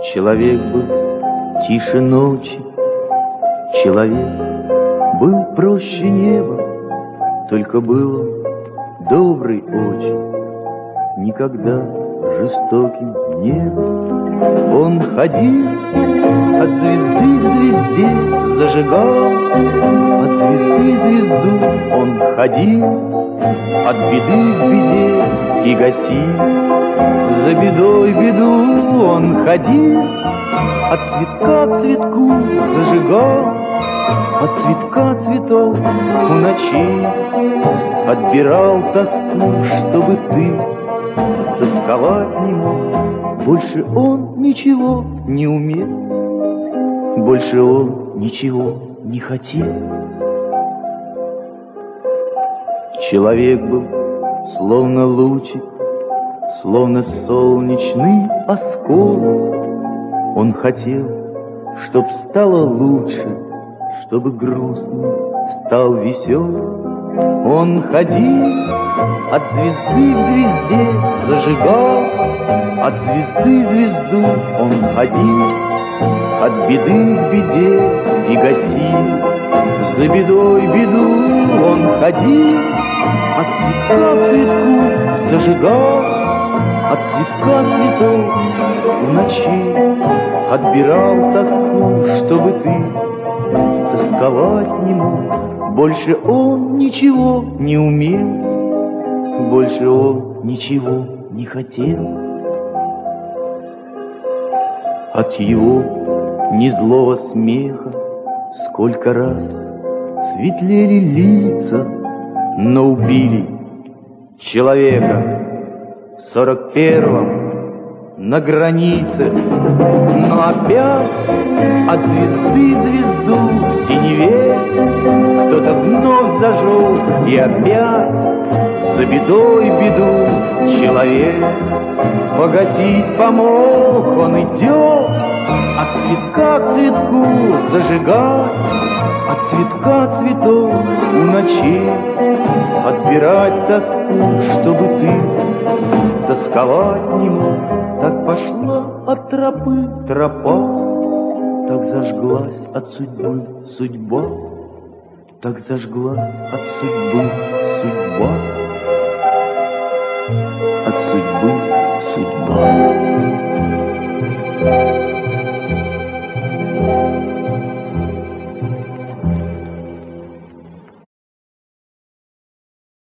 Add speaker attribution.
Speaker 1: Человек был тише ночи, человек был проще неба, только был он добрый очень, никогда жестоким не был. Он ходил от звезды к звезде, зажигал от звезды звезду. Он ходил от беды к беде и гасил за бедой беду. Он ходил от цветка к цветку, зажигал от цветка цветов у ночей, отбирал тоску, чтобы ты тосковать не мог. Больше он ничего не умел, больше он ничего не хотел. Человек был словно лучик, словно солнечный осколок. Он хотел, чтоб стало лучше, чтобы грустный стал веселым. Он ходил от звезды к звезде, зажигал от звезды звезду. Он ходил от беды к беде и гасил за бедой беду. Он ходил от цветка к цветку, зажигал от цветка цветов в ночи, отбирал тоску, чтобы ты тосковать не мог. Больше он ничего не умел, больше он ничего не хотел. От его незлого смеха сколько раз светлели лица, но убили человека в 41-м на границе. Но опять от звезды звезду в синеве кто-то вновь зажег, и опять за бедой беду человек погасить помог. Он идет от цветка к цветку, зажигать от цветка цветов у ночей, отбирать тоску, чтобы ты тосковать не мог. Так пошла от тропы тропа, так зажглась от судьбы судьба, так зажглась от судьбы судьба.